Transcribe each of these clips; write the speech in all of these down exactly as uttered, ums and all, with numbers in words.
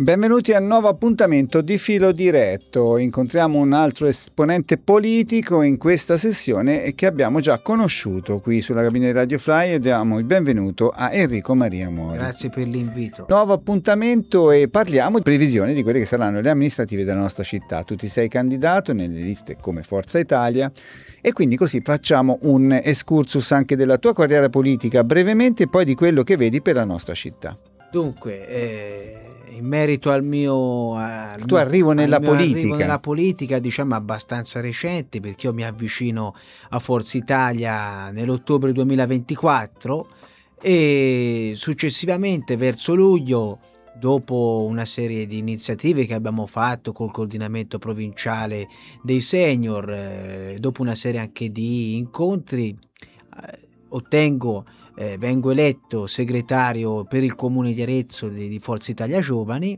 Benvenuti al nuovo appuntamento di Filo Diretto. Incontriamo un altro esponente politico in questa sessione che abbiamo già conosciuto qui sulla cabina di Radio Fly e diamo il benvenuto a Enrico Maria Mori. Grazie per l'invito. Nuovo appuntamento e parliamo di previsioni di quelle che saranno le amministrative della nostra città. Tu ti sei candidato nelle liste come Forza Italia e quindi così facciamo un excursus anche della tua carriera politica brevemente e poi di quello che vedi per la nostra città. Dunque, eh... in merito al mio, al tu mio, arrivo nella al mio politica arrivo nella politica, diciamo abbastanza recente, perché io mi avvicino a Forza Italia nell'ottobre duemilaventiquattro e successivamente verso luglio, dopo una serie di iniziative che abbiamo fatto col coordinamento provinciale dei senior, eh, dopo una serie anche di incontri, eh, ottengo Eh, vengo eletto segretario per il comune di Arezzo di, di Forza Italia Giovani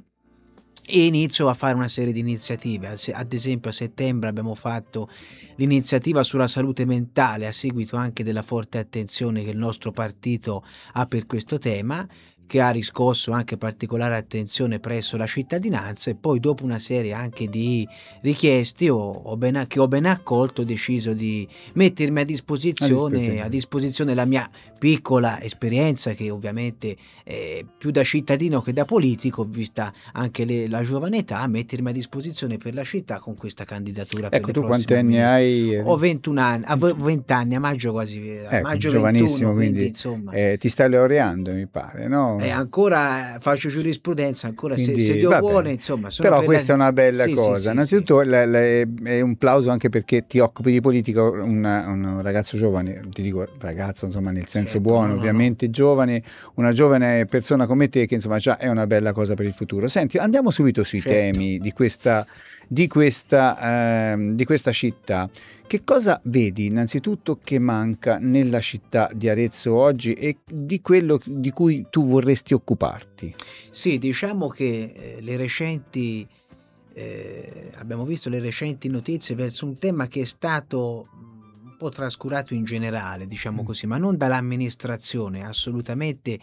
e inizio a fare una serie di iniziative. Ad esempio a settembre abbiamo fatto l'iniziativa sulla salute mentale a seguito anche della forte attenzione che il nostro partito ha per questo tema, che ha riscosso anche particolare attenzione presso la cittadinanza, e poi dopo una serie anche di richieste ho, ho ben, che ho ben accolto ho deciso di mettermi a disposizione, a disposizione. a disposizione la mia piccola esperienza, che ovviamente è più da cittadino che da politico, vista anche le, la giovane età, mettermi a disposizione per la città con questa candidatura. Ecco, per tu quanti anni hai? Ho ventuno anni, ho venti anni, a maggio quasi, a ecco, maggio giovanissimo, ventuno, quindi, quindi insomma eh, ti stai laureando, mi pare, no? Eh, ancora faccio giurisprudenza, ancora quindi, se, se Dio vuole, insomma. Sono però relati... questa è una bella sì, cosa. Sì, sì, Innanzitutto sì. La, la, è un plauso anche perché ti occupi di politica, una, un ragazzo giovane, ti dico ragazzo insomma nel senso certo, buono, no, no, ovviamente no. giovane, una giovane persona come te che insomma già è una bella cosa per il futuro. Senti, andiamo subito sui certo. temi di questa, di questa, eh, di questa città. Che cosa vedi innanzitutto che manca nella città di Arezzo oggi e di quello di cui tu vorresti occuparti? Sì, diciamo che eh, le recenti eh, abbiamo visto le recenti notizie verso un tema che è stato un po' trascurato in generale, diciamo Mm. così, ma non dall'amministrazione, assolutamente,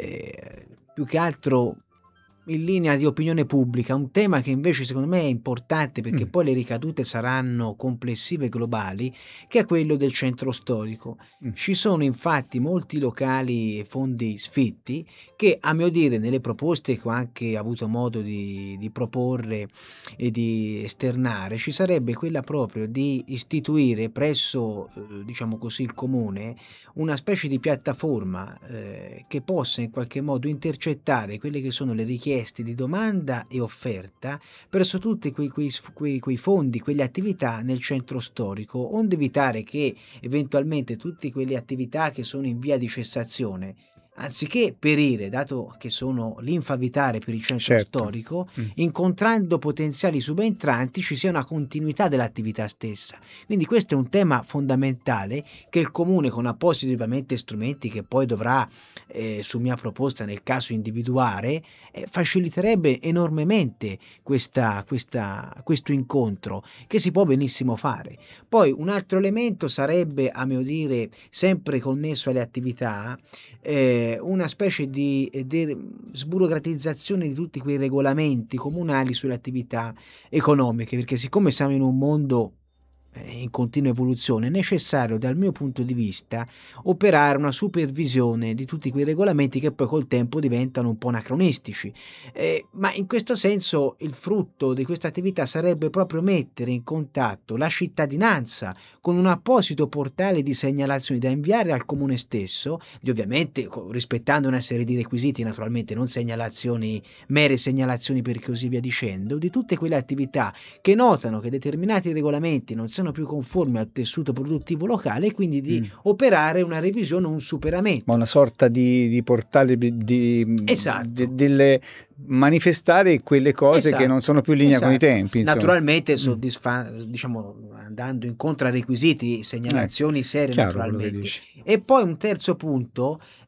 eh, più che altro in linea di opinione pubblica, un tema che invece secondo me è importante perché Mm. poi le ricadute saranno complessive e globali, che è quello del centro storico. Mm. Ci sono infatti molti locali e fondi sfitti che, a mio dire, nelle proposte che ho anche avuto modo di, di proporre e di esternare, ci sarebbe quella proprio di istituire presso, eh, diciamo così, il comune una specie di piattaforma eh, che possa in qualche modo intercettare quelle che sono le richieste di domanda e offerta presso tutti quei, quei, quei, quei fondi, quelle attività nel centro storico, onde evitare che eventualmente tutte quelle attività che sono in via di cessazione, anziché perire, dato che sono linfa vitale per il centro certo. storico, mm. incontrando potenziali subentranti ci sia una continuità dell'attività stessa. Quindi questo è un tema fondamentale che il comune, con appositi ovviamente strumenti che poi dovrà, eh, su mia proposta nel caso, individuare, eh, faciliterebbe enormemente questa, questa, questo incontro, che si può benissimo fare. Poi un altro elemento sarebbe, a mio dire, sempre connesso alle attività, eh, una specie di, di sburocratizzazione di tutti quei regolamenti comunali sulle attività economiche, perché siccome siamo in un mondo in continua evoluzione, è necessario dal mio punto di vista operare una supervisione di tutti quei regolamenti che poi col tempo diventano un po' anacronistici, eh, ma in questo senso il frutto di questa attività sarebbe proprio mettere in contatto la cittadinanza con un apposito portale di segnalazioni da inviare al comune stesso, di ovviamente rispettando una serie di requisiti, naturalmente non segnalazioni, mere segnalazioni per così via dicendo, di tutte quelle attività che notano che determinati regolamenti non sono più conformi al tessuto produttivo locale e quindi di mm. operare una revisione, un superamento. Ma una sorta di, di portale di, esatto. di, delle manifestare quelle cose esatto. che non sono più in linea esatto. con i tempi. Insomma. Naturalmente soddisfa, mm. diciamo, andando incontro a requisiti, segnalazioni eh, serie chiaro, naturalmente. E poi un terzo punto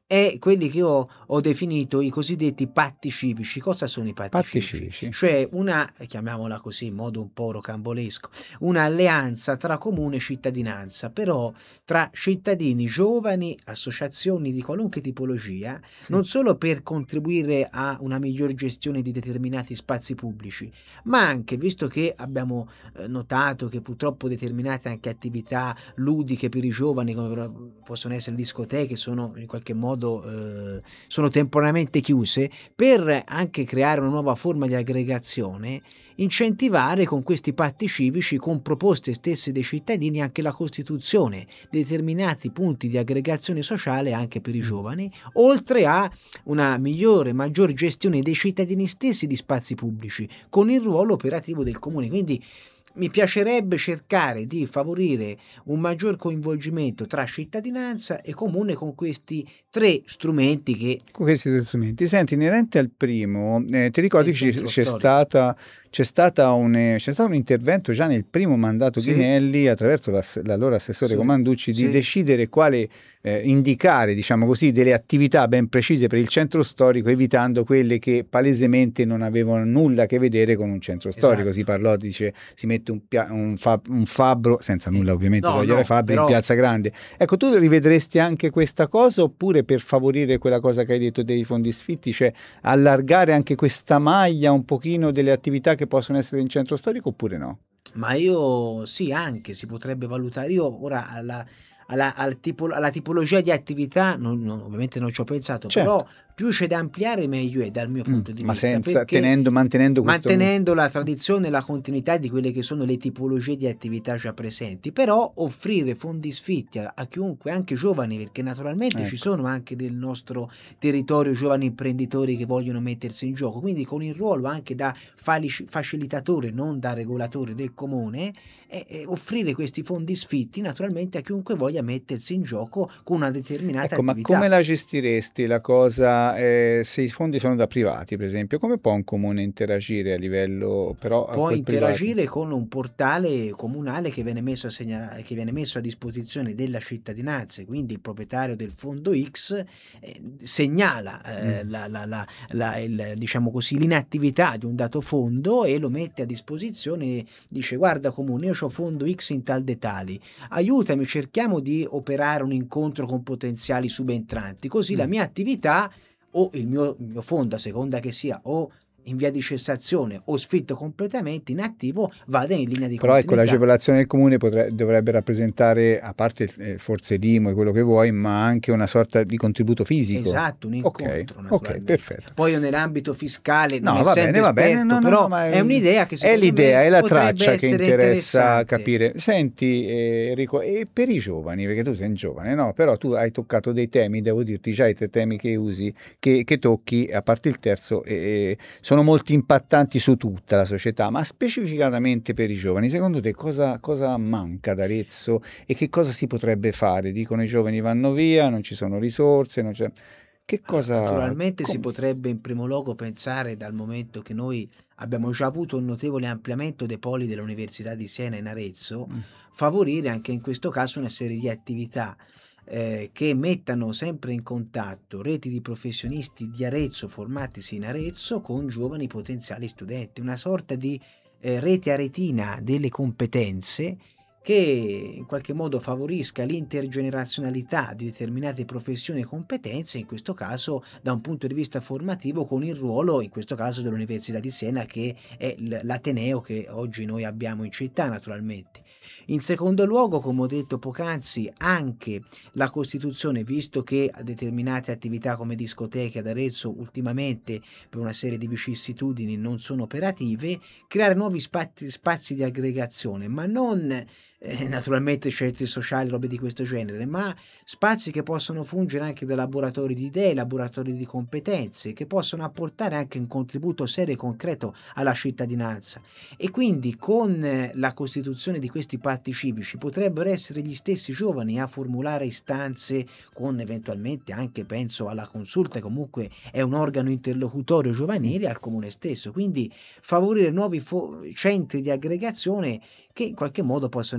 e quelli che ho, ho definito i cosiddetti patti civici. Cosa sono i patti, Patti civici? civici. Cioè una, chiamiamola così in modo un po' rocambolesco, un'alleanza tra comune e cittadinanza, però tra cittadini giovani, associazioni di qualunque tipologia, Sì. non solo per contribuire a una miglior gestione di determinati spazi pubblici, ma anche, visto che abbiamo eh, notato che purtroppo determinate anche attività ludiche per i giovani, come pro- possono essere discoteche, sono in qualche modo eh, sono temporaneamente chiuse, per anche creare una nuova forma di aggregazione, incentivare con questi patti civici, con proposte stesse dei cittadini, anche la costituzione di determinati punti di aggregazione sociale anche per i Mm. giovani, oltre a una migliore, maggior gestione dei cittadini stessi di spazi pubblici, con il ruolo operativo del comune. Quindi mi piacerebbe cercare di favorire un maggior coinvolgimento tra cittadinanza e comune con questi tre strumenti che Con questi tre strumenti. Senti, inerente al primo, eh, ti ricordi del che ci- centro c'è storico. stata, c'è stata un, eh, c'è stato un intervento già nel primo mandato Sì. Ghinelli attraverso l'ass- l'allora assessore Sì, Comanducci di sì. decidere quale eh, indicare, diciamo così, delle attività ben precise per il centro storico, evitando quelle che palesemente non avevano nulla a che vedere con un centro storico. Esatto. Si parlò, dice, si mette un, pia- un, fa- un fabbro, senza nulla ovviamente No, togliere no, fabbri, in però- Piazza Grande. Ecco, tu rivedresti anche questa cosa, oppure per favorire quella cosa che hai detto dei fondi sfitti, cioè allargare anche questa maglia un pochino delle attività che possono essere in centro storico, oppure no? Ma io sì, anche si potrebbe valutare. Io ora alla, alla, al tipo- alla tipologia di attività, non- non- ovviamente non ci ho pensato, però Certo. più c'è da ampliare meglio è dal mio Mm, punto di ma vista, senza, perché tenendo, mantenendo questo... mantenendo la tradizione e la continuità di quelle che sono le tipologie di attività già presenti, però offrire fondi sfitti a, a chiunque, anche giovani, perché naturalmente ci Ecco. sono anche nel nostro territorio giovani imprenditori che vogliono mettersi in gioco, quindi con il ruolo anche da falici- facilitatore, non da regolatore del comune, e, e offrire questi fondi sfitti naturalmente a chiunque voglia mettersi in gioco con una determinata Ecco, ma attività. come la gestiresti la cosa, eh, se i fondi sono da privati, per esempio? Come può un comune interagire a livello, però a Può quel privato? interagire con un portale comunale che viene messo a segnala- che viene messo a disposizione della cittadinanza, quindi il proprietario del fondo X eh, segnala eh, Mm. la, la- la- la- il- diciamo così, l'inattività di un dato fondo e lo mette a disposizione, dice: guarda comune, io ho fondo X in tal dei tali, aiutami, cerchiamo di operare un incontro con potenziali subentranti, così la Mm. mia attività o il mio, il mio fondo, a seconda che sia, o in via di cessazione o sfitto completamente inattivo, vada in linea di Però ecco, continuità. l'agevolazione del comune potre- dovrebbe rappresentare, a parte eh, forse l'I M U e quello che vuoi, ma anche una sorta di contributo fisico. Esatto, un Ok, incontro, ok, naturalmente. perfetto. Poi io nell'ambito fiscale, non No, va essendo bene, va bene, esperto, no, no, però no, ma è un'idea che è secondo l'idea, me è la potrebbe traccia che essere interessa interessante. capire. Senti, eh, Enrico, e per i giovani, perché tu sei un giovane, no? Però tu hai toccato dei temi, devo dirti, già i tre temi che usi, che, che tocchi, a parte il terzo, eh, sono molto impattanti su tutta la società, ma specificatamente per i giovani, secondo te cosa, cosa manca ad Arezzo e che cosa si potrebbe fare? Dicono i giovani vanno via, non ci sono risorse, non c'è... Che Allora, cosa... naturalmente si com- potrebbe in primo luogo pensare, dal momento che noi abbiamo già avuto un notevole ampliamento dei poli dell'Università di Siena in Arezzo, Mm. favorire anche in questo caso una serie di attività eh, che mettano sempre in contatto reti di professionisti di Arezzo formatisi in Arezzo con giovani potenziali studenti, una sorta di eh, rete aretina delle competenze che in qualche modo favorisca l'intergenerazionalità di determinate professioni e competenze, in questo caso da un punto di vista formativo, con il ruolo, in questo caso, dell'Università di Siena, che è l- l'ateneo che oggi noi abbiamo in città, naturalmente. In secondo luogo, come ho detto poc'anzi, anche la Costituzione, visto che determinate attività come discoteche ad Arezzo ultimamente per una serie di vicissitudini non sono operative, creare nuovi spazi, spazi di aggregazione, ma non eh, naturalmente centri sociali, robe di questo genere, ma spazi che possono fungere anche da laboratori di idee, laboratori di competenze, che possono apportare anche un contributo serio e concreto alla cittadinanza. E quindi con eh, la costituzione di questi patti civici potrebbero essere gli stessi giovani a formulare istanze, con eventualmente anche, penso, alla consulta, comunque è un organo interlocutorio giovanile, al comune stesso, quindi favorire nuovi fo- centri di aggregazione che in qualche modo possono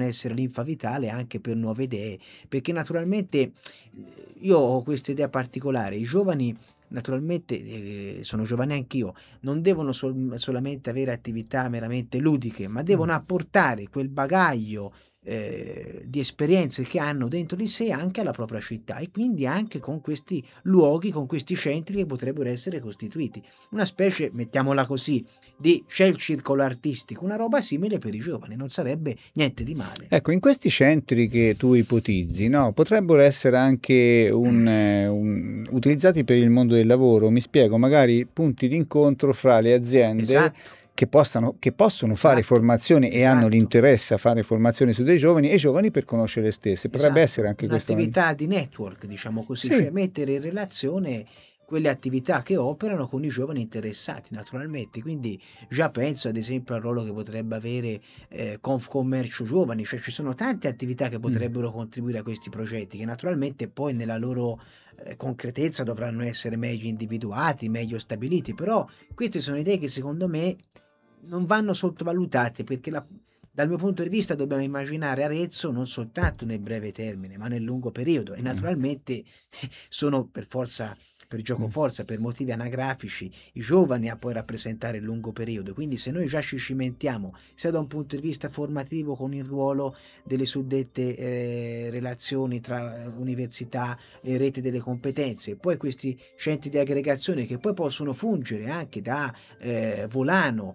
essere linfa vitale anche per nuove idee, perché naturalmente io ho questa idea particolare: i giovani naturalmente, eh, sono giovane anch'io, non devono sol- solamente avere attività meramente ludiche, ma Mm. devono apportare quel bagaglio eh, di esperienze che hanno dentro di sé anche alla propria città, e quindi anche con questi luoghi, con questi centri che potrebbero essere costituiti. Una specie, mettiamola così, di c'è il circolo artistico, una roba simile per i giovani, non sarebbe niente di male. Ecco, in questi centri che tu ipotizzi, no, potrebbero essere anche un, eh, un- utilizzati per il mondo del lavoro. Mi spiego, magari punti di incontro fra le aziende Esatto, che possano, che possono fare esatto, formazioni e hanno esatto. l'interesse a fare formazioni su dei giovani, e i giovani per conoscere le stesse. Potrebbe essere Esatto, anche questo una... un'attività di network, diciamo così, cioè Sì, mettere in relazione quelle attività che operano con i giovani interessati naturalmente. Quindi già penso ad esempio al ruolo che potrebbe avere eh, Confcommercio Giovani, cioè ci sono tante attività che mm, potrebbero contribuire a questi progetti, che naturalmente poi nella loro eh, concretezza dovranno essere meglio individuati, meglio stabiliti, però queste sono idee che secondo me non vanno sottovalutate, perché la dal mio punto di vista dobbiamo immaginare Arezzo non soltanto nel breve termine, ma nel lungo periodo, e mm, naturalmente sono per forza, per gioco mm. forza, per motivi anagrafici, i giovani a poi rappresentare il lungo periodo. Quindi se noi già ci cimentiamo sia da un punto di vista formativo con il ruolo delle suddette eh, relazioni tra eh, università e rete delle competenze, poi questi centri di aggregazione che poi possono fungere anche da eh, volano,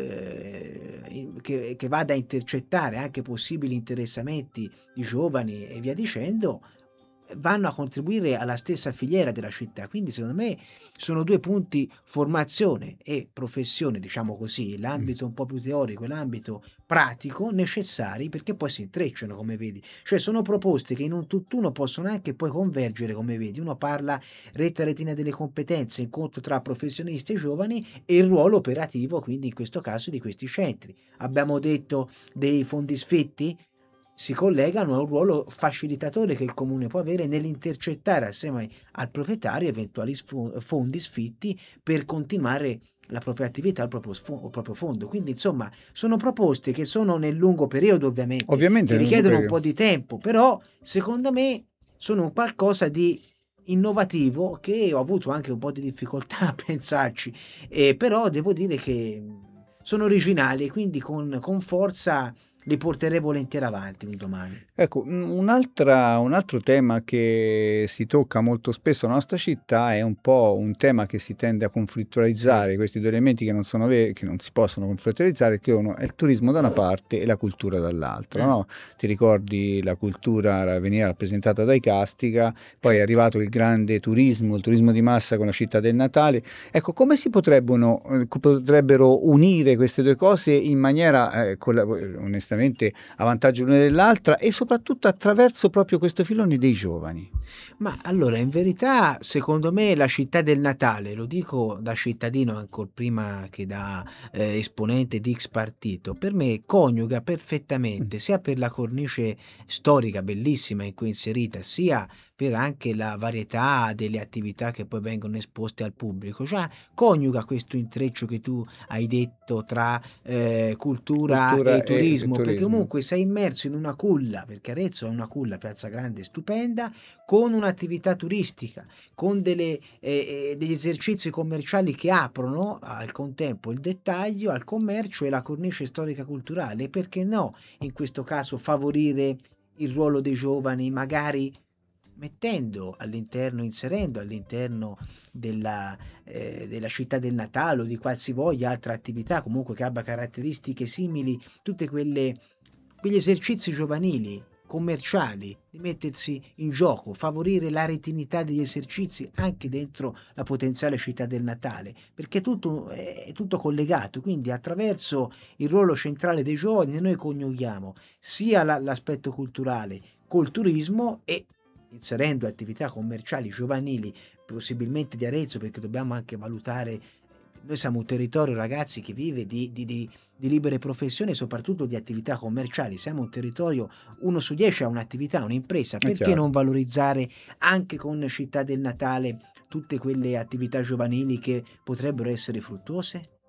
eh, in- che, che vada a intercettare anche possibili interessamenti di giovani e via dicendo, vanno a contribuire alla stessa filiera della città. Quindi secondo me sono due punti: formazione e professione, diciamo così, Mm. l'ambito un po' più teorico e l'ambito pratico, necessari, perché poi si intrecciano, come vedi. Cioè sono proposte che in un tutt'uno possono anche poi convergere, come vedi. Uno parla retta retina delle competenze, incontro tra professionisti e giovani, e il ruolo operativo, quindi in questo caso di questi centri. Abbiamo detto dei fondi sfitti, si collegano a un ruolo facilitatore che il comune può avere nell'intercettare assieme al proprietario eventuali sfo- fondi sfitti per continuare la propria attività, il proprio, sfo- il proprio fondo. Quindi, insomma, sono proposte che sono nel lungo periodo, ovviamente, Ovviamente che nel lungo richiedono un periodo. po' di tempo, però secondo me sono un qualcosa di innovativo, che ho avuto anche un po' di difficoltà a pensarci, eh, però devo dire che mh, sono originali, e quindi con, con forza li porterei volentieri avanti un domani. Ecco, un un'altra un altro tema che si tocca molto spesso nella nostra città è un po' un tema che si tende a Sì, conflittualizzare, questi due elementi che non sono ve che non si possono conflittualizzare, che uno è il turismo da una parte e la cultura dall'altra, mm, no, ti ricordi la cultura ra veniva rappresentata dai Castica, poi è certo. arrivato il grande turismo, il turismo di massa con la Città del Natale. Ecco, come si potrebbero, ehm, co potrebbero unire queste due cose in maniera, ehm, colla onestamente a vantaggio l'una dell'altra, e soprattutto attraverso proprio questo filone dei giovani. Ma allora, in verità, secondo me la città del Natale, lo dico da cittadino ancor prima che da eh, esponente di X partito, per me coniuga Mm. perfettamente, sia per la cornice storica bellissima in cui è inserita, sia per anche la varietà delle attività che poi vengono esposte al pubblico. Cioè, coniuga questo intreccio che tu hai detto tra eh, cultura e Cultura e, e turismo, perché turismo. comunque sei immerso in una culla, perché Arezzo è una culla, Piazza Grande stupenda, con un'attività turistica, con delle, eh, eh, degli esercizi commerciali che aprono al contempo il dettaglio, al commercio e la cornice storica culturale. E perché no, in questo caso, favorire il ruolo dei giovani, magari mettendo all'interno, inserendo all'interno della, eh, della città del Natale o di qualsivoglia altra attività comunque che abbia caratteristiche simili, tutte quelle quegli esercizi giovanili, commerciali, di mettersi in gioco, favorire la retinità degli esercizi anche dentro la potenziale città del Natale, perché tutto è tutto collegato. Quindi attraverso il ruolo centrale dei giovani noi coniughiamo sia la- l'aspetto culturale col turismo, e inserendo attività commerciali giovanili, possibilmente di Arezzo, perché dobbiamo anche valutare, noi siamo un territorio, ragazzi, che vive di, di- di- di libere professioni e soprattutto di attività commerciali. Siamo un territorio, uno su dieci ha un'attività, un'impresa. È Perché chiaro. non valorizzare anche con Città del Natale tutte quelle attività giovanili che potrebbero essere fruttuose?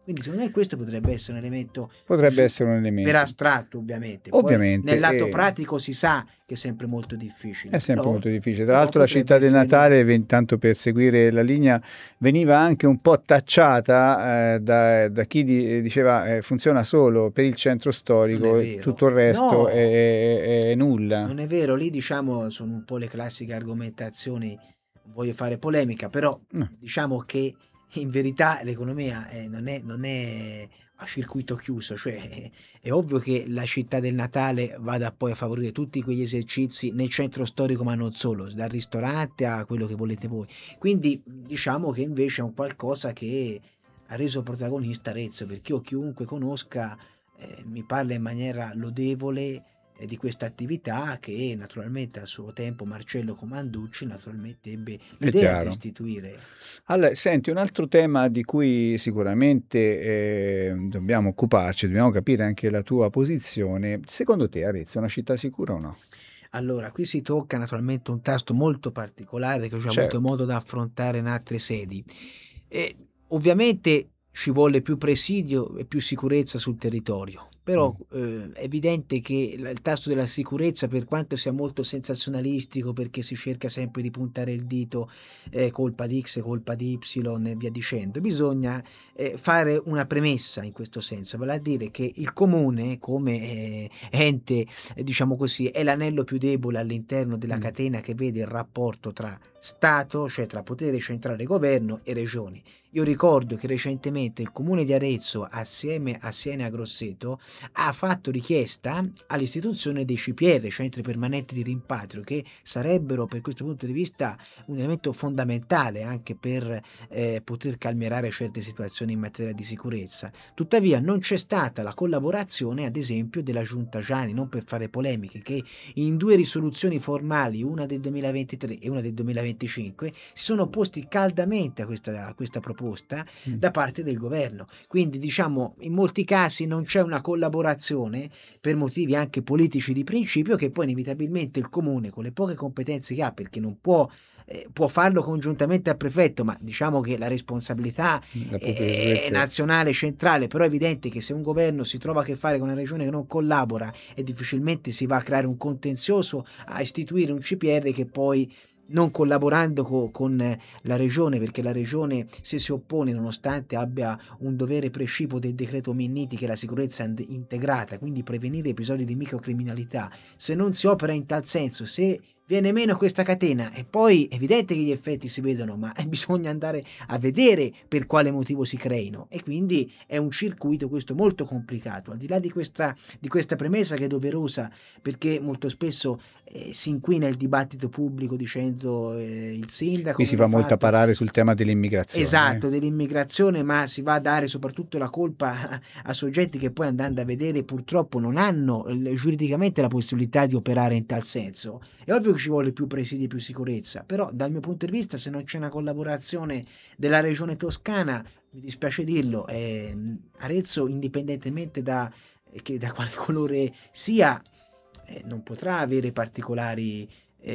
Quindi secondo me questo potrebbe essere un elemento, potrebbe su, essere un elemento per astratto ovviamente. Poi ovviamente nel lato eh, pratico si sa che è sempre molto difficile. è sempre però, molto difficile. Tra però l'altro la città del Natale, intanto per seguire la linea, veniva anche un po' tacciata eh, da, da chi di, diceva eh, funziona solo per il centro storico, tutto il resto no, è, è, è nulla. Non è vero, lì diciamo sono un po' le classiche argomentazioni, non voglio fare polemica, però No. diciamo che in verità l'economia eh, non è, non è a circuito chiuso, cioè è, è ovvio che la città del Natale vada poi a favorire tutti quegli esercizi nel centro storico, ma non solo, dal ristorante a quello che volete voi. Quindi diciamo che invece è un qualcosa che ha reso protagonista Arezzo, perché io chiunque conosca eh, mi parla in maniera lodevole eh, di questa attività che naturalmente a suo tempo Marcello Comanducci naturalmente ebbe l'idea di istituire. Allora, senti, un altro tema di cui sicuramente eh, dobbiamo occuparci, dobbiamo capire anche la tua posizione. Secondo te Arezzo è una città sicura o no? Allora, qui si tocca naturalmente un tasto molto particolare che ho già Certo. avuto modo da affrontare in altre sedi. E, ovviamente ci vuole più presidio e più sicurezza sul territorio, però eh, è evidente che il tasto della sicurezza, per quanto sia molto sensazionalistico, perché si cerca sempre di puntare il dito eh, colpa di X, colpa di Y e via dicendo, bisogna eh, fare una premessa in questo senso, vale a dire che il comune come eh, ente, eh, diciamo così, è l'anello più debole all'interno della Mm. catena che vede il rapporto tra Stato, cioè tra potere centrale, governo e regioni. Io ricordo che recentemente il comune di Arezzo, assieme a Siena e a Grosseto, ha fatto richiesta all'istituzione dei C P R, centri permanenti di rimpatrio, che sarebbero per questo punto di vista un elemento fondamentale anche per eh, poter calmierare certe situazioni in materia di sicurezza. Tuttavia non c'è stata la collaborazione, ad esempio, della Giunta Giani, non per fare polemiche, che in due risoluzioni formali, una del duemilaventitré e una del duemilaventicinque, si sono opposti caldamente a questa, a questa proposta Mm. da parte del governo. Quindi diciamo in molti casi non c'è una collaborazione per motivi anche politici di principio, che poi inevitabilmente il comune, con le poche competenze che ha, perché non può eh, può farlo congiuntamente al prefetto, ma diciamo che la responsabilità La è, è nazionale, centrale, però è evidente che se un governo si trova a che fare con una regione che non collabora, e difficilmente si va a creare un contenzioso a istituire un C P R che poi, non collaborando co- con la regione, perché la regione se si oppone nonostante abbia un dovere precipuo del decreto Minniti, che è la sicurezza and- integrata, quindi prevenire episodi di microcriminalità, se non si opera in tal senso, se viene meno questa catena, e poi è evidente che gli effetti si vedono, ma bisogna andare a vedere per quale motivo si creino, e quindi è un circuito questo molto complicato. Al di là di questa, di questa premessa, che è doverosa, perché molto spesso eh, si inquina il dibattito pubblico dicendo eh, il sindaco Qui si non fa ha molto a fatto... parare sul tema dell'immigrazione. Esatto, eh. dell'immigrazione, ma si va a dare soprattutto la colpa a, a soggetti che poi, andando a vedere, purtroppo non hanno eh, giuridicamente la possibilità di operare in tal senso. È ovvio che ci vuole più presidi e più sicurezza, però dal mio punto di vista, se non c'è una collaborazione della regione toscana, mi dispiace dirlo, eh, Arezzo, indipendentemente da, eh, che, da quale colore sia, eh, non potrà avere particolari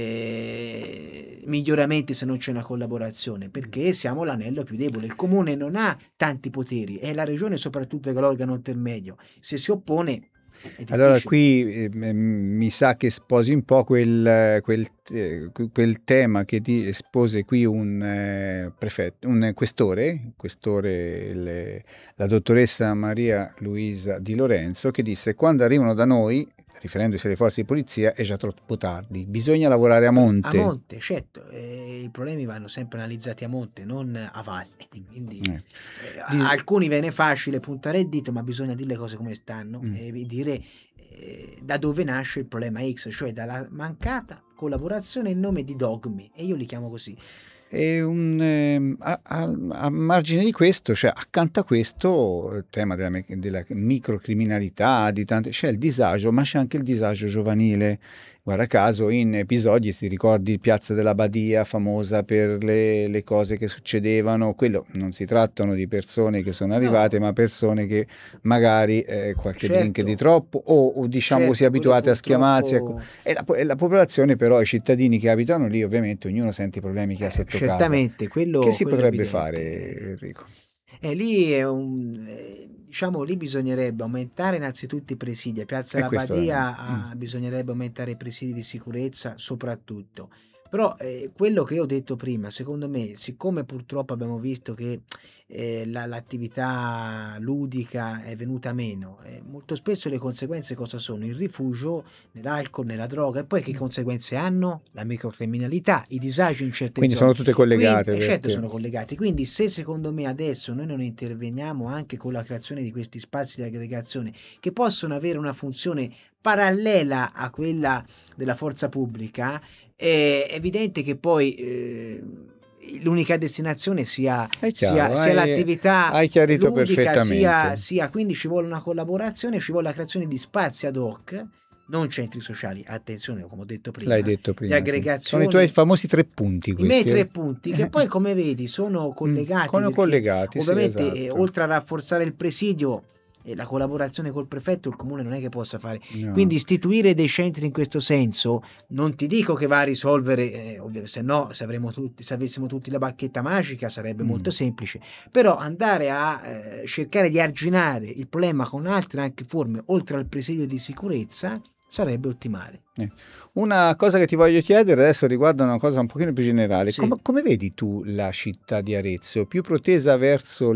eh, miglioramenti se non c'è una collaborazione, perché siamo l'anello più debole. Il comune non ha tanti poteri, è la regione soprattutto che è l'organo intermedio. Se si oppone è difficile. Allora qui eh, mi sa che sposi un po' quel, quel, eh, quel tema che ti espose qui un eh, prefetto, un questore, questore le, la dottoressa Maria Luisa Di Lorenzo, che disse: quando arrivano da noi, riferendosi alle forze di polizia, è già troppo tardi, bisogna lavorare a monte. A monte, certo, eh, i problemi vanno sempre analizzati a monte, non a valle, quindi Eh. eh, a Dis- alcuni viene facile puntare il dito, ma bisogna dire le cose come stanno Mm. e dire eh, da dove nasce il problema X, cioè dalla mancata collaborazione in nome di dogmi, e io li chiamo così. E un, eh, a, a, a margine di questo, cioè accanto a questo, il tema della, me- della microcriminalità, di tante, c'è il disagio, ma c'è anche il disagio giovanile. Guarda caso, in episodi, ti ricordi Piazza della Badia, famosa per le, le cose che succedevano, quello non si trattano di persone che sono arrivate, No. ma persone che magari eh, qualche Certo. drink di troppo, o, o diciamo Certo, così, abituate quello a schiamarsi. ecco. purtroppo- E la, e la popolazione, però, i cittadini che abitano lì, ovviamente ognuno sente i problemi che ha Eh, sotto certamente, casa. quello, Che si quello è potrebbe evidente. fare, Enrico? E lì è un eh, diciamo lì bisognerebbe aumentare innanzitutto i presidi. A Piazza E questo è Labadia mh. ah, bisognerebbe aumentare i presidi di sicurezza soprattutto. Però eh, quello che ho detto prima, secondo me, siccome purtroppo abbiamo visto che eh, la- l'attività ludica è venuta meno, eh, molto spesso le conseguenze cosa sono? Il rifugio nell'alcol, nella droga, e poi che conseguenze hanno? La microcriminalità, i disagi in certe Quindi zone. sono tutte Quindi, collegate e certo perché sono collegati, quindi se secondo me adesso noi non interveniamo anche con la creazione di questi spazi di aggregazione che possono avere una funzione parallela a quella della forza pubblica, è evidente che poi eh, l'unica destinazione sia, è sia, chiaro, sia hai l'attività hai chiarito ludica, sia, perfettamente. sia quindi ci vuole una collaborazione, ci vuole la creazione di spazi ad hoc, non centri sociali, attenzione, come ho detto L'hai prima, detto di prima, sì. Sono i tuoi aggregazione. famosi tre punti I miei questi, tre eh? punti che poi come vedi sono Mh, collegati sono perché collegati, sì, ovviamente eh, esatto. oltre a rafforzare il presidio e la collaborazione col prefetto il comune non è che possa fare, No. quindi istituire dei centri in questo senso non ti dico che va a risolvere, eh, ovvio, se no se avremo tutti, se avessimo tutti la bacchetta magica sarebbe molto Mh. semplice, però andare a eh, cercare di arginare il problema con altre anche forme oltre al presidio di sicurezza sarebbe ottimale. Eh. Una cosa che ti voglio chiedere adesso riguarda una cosa un pochino più generale. Sì. Com- come vedi tu la città di Arezzo? Più protesa verso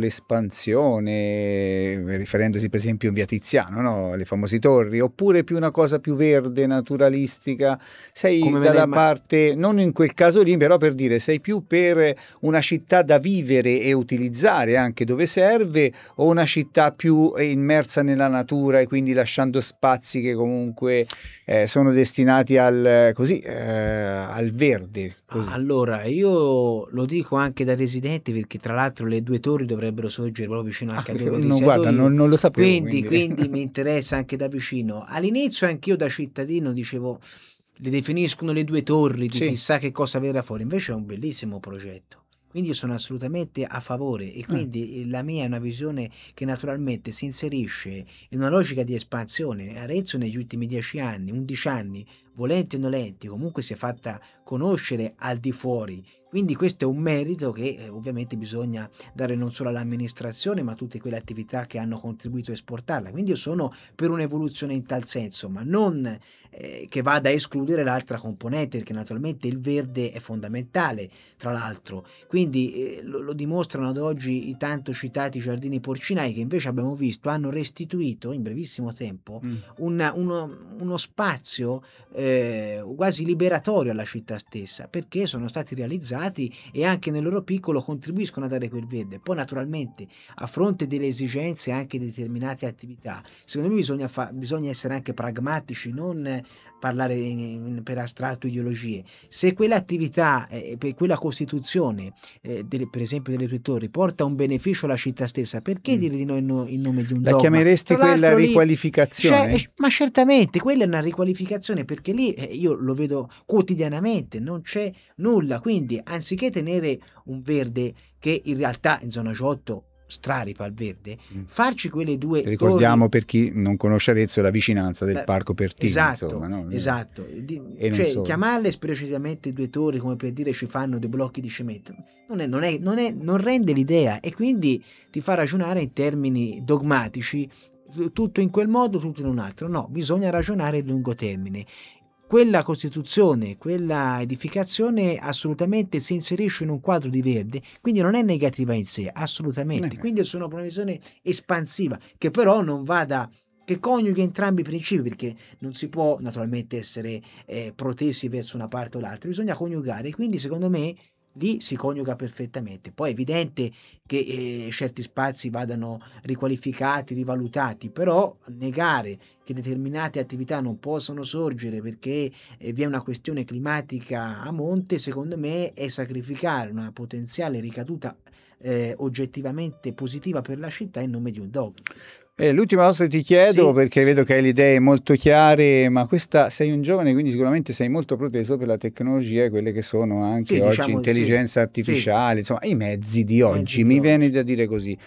l'espansione, riferendosi per esempio in Via Tiziano, no? Le famose torri, oppure più una cosa più verde, naturalistica? Sei Come me l'hai dalla ma- parte, non in quel caso lì, però per dire, sei più per una città da vivere e utilizzare anche dove serve, o una città più immersa nella natura e quindi lasciando spazi che comunque eh, sono destinati al, così, eh, al verde. Così. Allora, io lo dico anche da residente perché tra l'altro le due torri dovrebbero sorgere proprio vicino Ah, anche a dove no, risiedo guarda, io, non, non lo sapevo, quindi, quindi. quindi mi interessa anche da vicino. All'inizio anch'io da cittadino dicevo, le definiscono le due torri di Sì. chissà che cosa verrà fuori, invece è un bellissimo progetto. Quindi io sono assolutamente a favore e quindi eh, la mia è una visione che naturalmente si inserisce in una logica di espansione. Arezzo negli ultimi dieci anni, undici anni, volenti o nolenti, comunque si è fatta conoscere al di fuori. Quindi questo è un merito che eh, ovviamente bisogna dare non solo all'amministrazione, ma a tutte quelle attività che hanno contribuito a esportarla. Quindi io sono per un'evoluzione in tal senso, ma non eh, che vada a escludere l'altra componente, perché naturalmente il verde è fondamentale, tra l'altro. Quindi eh, lo, lo dimostrano ad oggi i tanto citati giardini porcinai che invece abbiamo visto hanno restituito in brevissimo tempo Mm. una, uno, uno spazio eh, quasi liberatorio alla città stessa, perché sono stati realizzati e anche nel loro piccolo contribuiscono a dare quel verde. Poi naturalmente a fronte delle esigenze anche di determinate attività, secondo me bisogna, fa- bisogna essere anche pragmatici, non parlare in, in, per astratto ideologie. Se quell'attività, eh, per quella costituzione, eh, delle, per esempio delle tue torri, porta un beneficio alla città stessa, perché Mm. dire di no in, no in nome di un La dogma? chiameresti Tra quella l'altro lì riqualificazione? c'è, ma certamente quella è una riqualificazione perché lì eh, io lo vedo quotidianamente, non c'è nulla, quindi anziché tenere un verde che in realtà in zona ciotto straripa il verde, Mm. farci quelle due Ricordiamo torri. per chi non conosce Arezzo la vicinanza del Beh, Parco Pertini, esatto, insomma, no? esatto. Di- E non cioè, solo. chiamarle esplicitamente due torri come per dire ci fanno dei blocchi di cemento non, è, non, è, non, è, non rende l'idea e quindi ti fa ragionare in termini dogmatici, tutto in quel modo, tutto in un altro. No, bisogna ragionare a lungo termine. Quella costituzione, quella edificazione assolutamente si inserisce in un quadro di verde, quindi non è negativa in sé, assolutamente. Eh. Quindi sono per una visione espansiva, che però non vada, che coniughi entrambi i principi, perché non si può naturalmente essere eh, protesi verso una parte o l'altra, bisogna coniugare, quindi secondo me lì si coniuga perfettamente. Poi è evidente che eh, certi spazi vadano riqualificati, rivalutati, però negare che determinate attività non possono sorgere perché eh, vi è una questione climatica a monte, secondo me è sacrificare una potenziale ricaduta eh, oggettivamente positiva per la città in nome di un dogma. Eh, l'ultima cosa che ti chiedo, Sì, perché sì. vedo che hai le idee molto chiare, ma questa sei un giovane, quindi sicuramente sei molto proteso per la tecnologia e quelle che sono anche Sì, oggi diciamo, intelligenza sì, artificiale, sì. insomma, i mezzi di I oggi, mezzi di mi oggi. viene da dire così.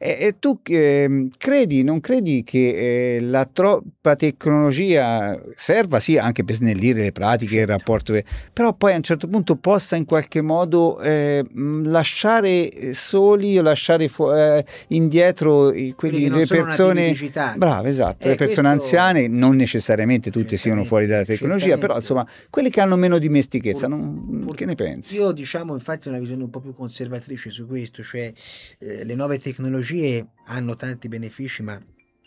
E, e tu eh, credi, non credi che eh, la troppa tecnologia serva sì anche per snellire le pratiche, certo. il rapporto, però poi a un certo punto possa in qualche modo eh, lasciare soli o lasciare fu- eh, indietro quelli, quelli le persone brave, esatto, eh, le persone questo... anziane, non necessariamente tutte siano fuori dalla tecnologia, però insomma quelli che hanno meno dimestichezza, pur, non, pur, che ne pensi? Io diciamo infatti ho una visione un po' più conservatrice su questo, cioè eh, le nuove tecnologie hanno tanti benefici ma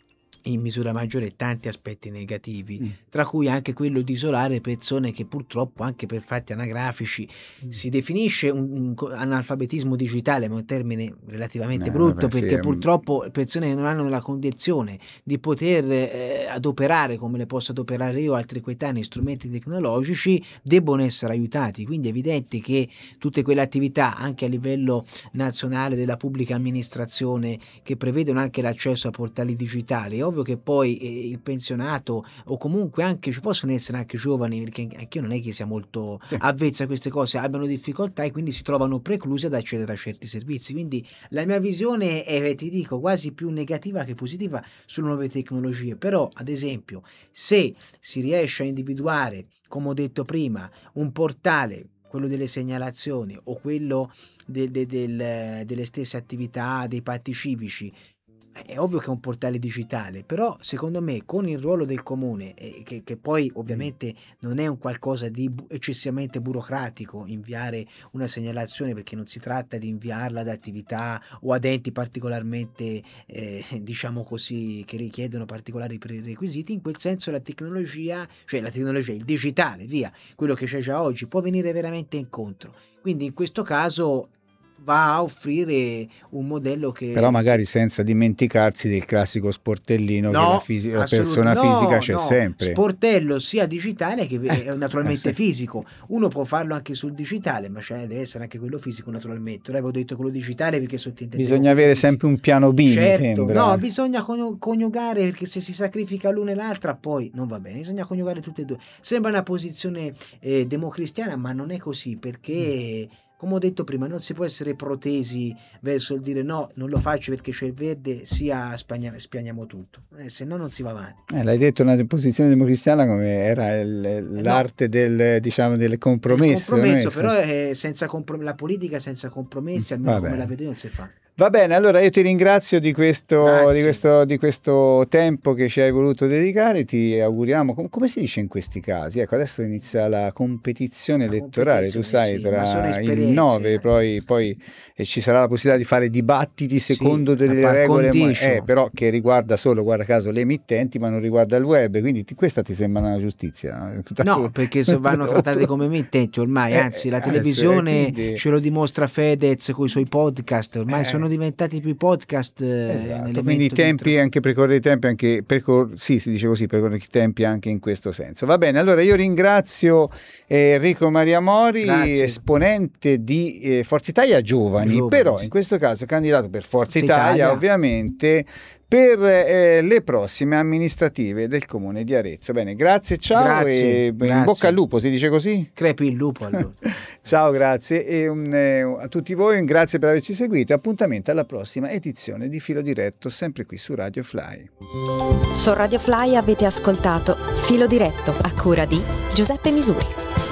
in misura maggiore tanti aspetti negativi, mm. tra cui anche quello di isolare persone che purtroppo anche per fatti anagrafici mm. si definisce un, un analfabetismo digitale, ma è un termine relativamente eh, brutto vabbè, perché sì, purtroppo persone che non hanno la condizione di poter eh, adoperare come le posso adoperare io altri coetanei strumenti tecnologici debbono essere aiutati, quindi è evidente che tutte quelle attività anche a livello nazionale della pubblica amministrazione che prevedono anche l'accesso a portali digitali, ovvio che poi eh, il pensionato o comunque anche ci possono essere anche giovani, perché anche io non è che sia molto sì. avvezza a queste cose, abbiano difficoltà e quindi si trovano preclusi ad accedere a certi servizi. Quindi la mia visione è, ti dico, quasi più negativa che positiva sulle nuove tecnologie, però ad esempio se si riesce a individuare, come ho detto prima, un portale, quello delle segnalazioni o quello de, de, del, delle stesse attività dei patti civici, è ovvio che è un portale digitale, però secondo me con il ruolo del comune, eh, che, che poi ovviamente non è un qualcosa di bu- eccessivamente burocratico inviare una segnalazione, perché non si tratta di inviarla ad attività o ad enti particolarmente eh, diciamo così, che richiedono particolari prerequisiti, in quel senso la tecnologia, cioè la tecnologia, il digitale, via, quello che c'è già oggi, può venire veramente incontro. Quindi in questo caso va a offrire un modello che... Però magari senza dimenticarsi del classico sportellino no, che la, fisi- la persona no, fisica c'è no. sempre. Sportello sia digitale che eh, naturalmente eh, sì. fisico. Uno può farlo anche sul digitale, ma cioè deve essere anche quello fisico naturalmente. Ora avevo detto quello digitale perché sottintende. Bisogna avere fisico. sempre un piano B, certo, mi sembra. No, bisogna coniugare, perché se si sacrifica l'una e l'altra poi non va bene. Bisogna coniugare tutte e due. Sembra una posizione eh, democristiana, ma non è così, perché... Mm. Come ho detto prima, non si può essere protesi verso il dire no, non lo faccio perché c'è il verde, sia spagna, spianiamo tutto, eh, se no non si va avanti. Eh, l'hai detto una posizione democristiana come era il, l'arte no. del, diciamo, del compromesso. Il compromesso, però è senza comprom- la politica senza compromessi, almeno va come bene. La vedo io, non si fa. Va bene, allora io ti ringrazio di questo, di questo, di questo tempo che ci hai voluto dedicare, ti auguriamo, com- come si dice in questi casi? Ecco, adesso inizia la competizione la elettorale, competizione, tu sai, sì, tra il nove poi, poi e ci sarà la possibilità di fare dibattiti secondo sì, delle regole, eh, però che riguarda solo, guarda caso, le emittenti, ma non riguarda il web, quindi ti, questa ti sembra una giustizia? No, perché vanno trattate come emittenti ormai, anzi la televisione eh, quindi... ce lo dimostra Fedez con i suoi podcast, ormai eh. sono diventati più podcast, esatto, quindi i tempi tra... anche precorrere i tempi anche precor- sì si dice così, precorrere i tempi anche in questo senso. Va bene, allora io ringrazio eh, Enrico Maria Mori, Grazie. esponente di eh, Forza Italia Giovani, Giovani, però in questo caso candidato per Forza Italia, Italia ovviamente per eh, le prossime amministrative del comune di Arezzo. Bene, grazie, ciao grazie, e grazie. In bocca al lupo, si dice così? Crepi il lupo allora. Ciao, grazie e um, eh, a tutti voi grazie per averci seguito e appuntamento alla prossima edizione di Filo Diretto, sempre qui su Radio Fly. Su Radio Fly avete ascoltato Filo Diretto a cura di Giuseppe Misuri.